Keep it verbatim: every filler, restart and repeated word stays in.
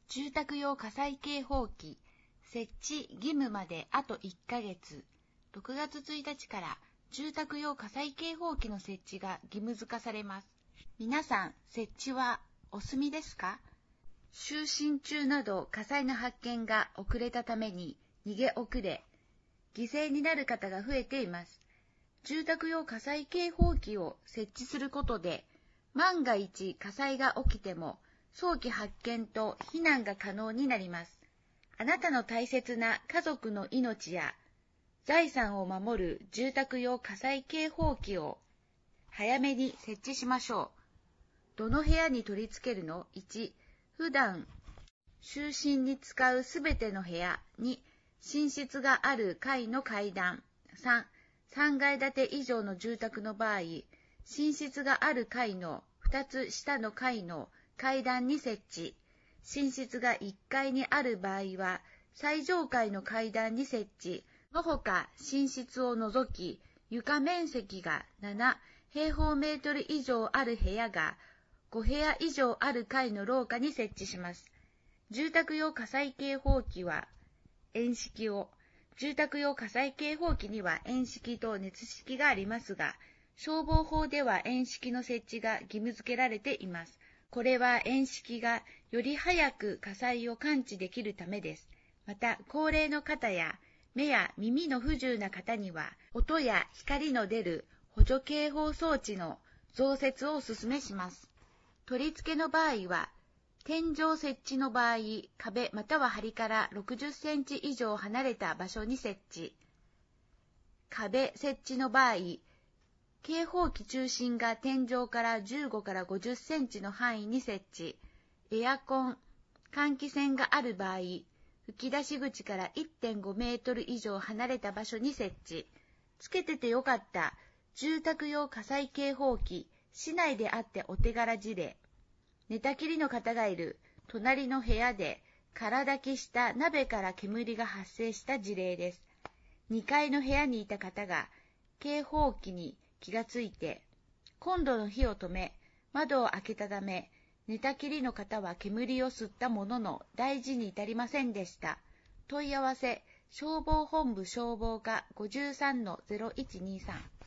住宅用火災警報器設置義務まであといっかげつ、ろくがつついたちから住宅用火災警報器の設置が義務付かされます。皆さん、設置はお済みですか？就寝中など火災の発見が遅れたために逃げ遅れ、犠牲になる方が増えています。住宅用火災警報器を設置することで、万が一火災が起きても早期発見と避難が可能になります。あなたの大切な家族の命や財産を守る住宅用火災警報器を早めに設置しましょう。どの部屋に取り付けるの？ いち. 普段就寝に使うすべての部屋。に. 寝室がある階の階段。さん. さんがい建て以上の住宅の場合、寝室がある階のふたつ下の階の階段に設置。寝室がいっかいにある場合は、最上階の階段に設置。のほか、寝室を除き、床面積がななへいほうメートル以上ある部屋がごへや以上ある階の廊下に設置します。住宅用火災警報器は、煙式を、住宅用火災警報器には煙式と熱式がありますが、消防法では煙式の設置が義務付けられています。これは煙式がより早く火災を感知できるためです。また、高齢の方や目や耳の不自由な方には、音や光の出る補助警報装置の増設をお勧めします。取り付けの場合は、天井設置の場合、壁または梁からろくじゅっセンチ以上離れた場所に設置。壁設置の場合、警報器中心が天井からじゅうごからごじゅっセンチの範囲に設置。エアコン、換気扇がある場合、吹き出し口から いってんごメートル以上離れた場所に設置。つけててよかった住宅用火災警報器、市内であってお手柄事例。寝たきりの方がいる隣の部屋で空炊きした鍋から煙が発生した事例です。にかいの部屋にいた方が警報器に気がついて、コンロの火を止め、窓を開けたため、寝たきりの方は煙を吸ったものの大事に至りませんでした。問い合わせ、消防本部消防課 ごじゅうさんのゼロいちにさん。